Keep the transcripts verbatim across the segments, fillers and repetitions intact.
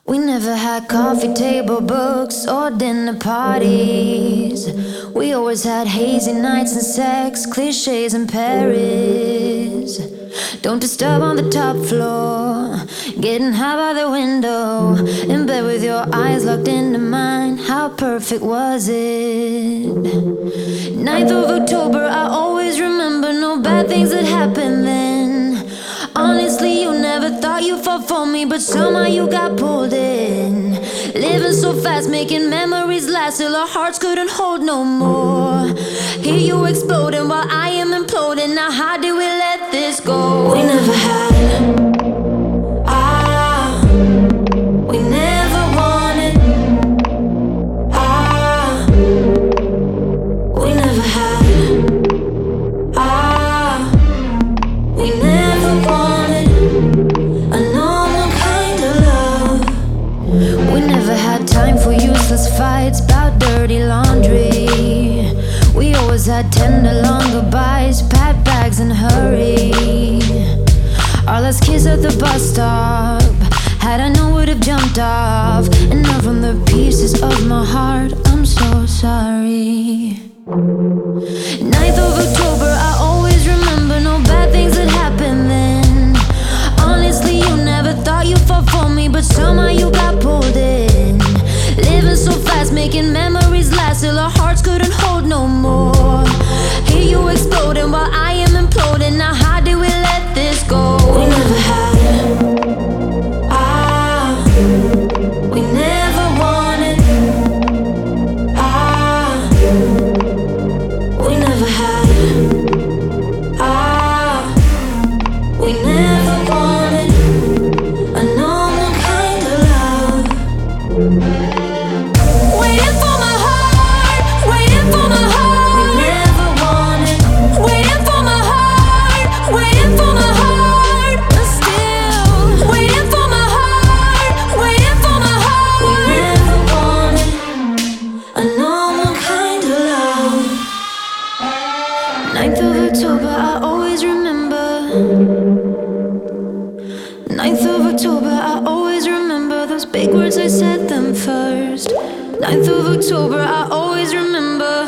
We never had coffee table books or dinner parties. We always had hazy nights and sex, cliches in Paris. Don't disturb on the top floor, getting high by the window, in bed with your eyes locked into mine. How perfect was it? Ninth of October, I always remember. No bad things that happened then. Honestly, you never thought you fought for me, but somehow you got pulled in. Living so fast, making memories last till our hearts couldn't hold no more. Hear you exploding while I am imploding. Now how did we let this go? We never had. Ah, we never wanted. Ah, we never had. Ah, we never wanted a normal kind of love. We never had time for useless fights about dirty laundry. We always had tender long goodbyes, packed bags and hurry. Our last kiss at the bus stop, had I known would have jumped off. And now from the pieces of my heart, I'm so sorry. Ninth of October, I always remember. No bad things that happened then. Honestly, you never thought you fought for me, but somehow you got pulled in. Living so fast, making memories last till our hearts couldn't hold no more. Hear you exploding while I am imploding. Now how did we let this go? We never had. Ah, we never wanted. Ah, we never had. Ah, we never wanted a normal kind of love. Waiting for my heart, waiting for my heart. We never wanted. Waiting for my heart, waiting for my heart. But still, waiting for my heart, waiting for my heart. We never wanted a normal kind of love. Ninth of October, I always remember. Ninth of October, I always remember those big words, I said them first. Ninth of October, I always remember.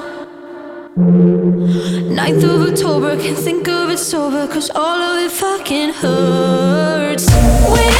Ninth of October, can't think of it sober, cause all of it fucking hurts. Wait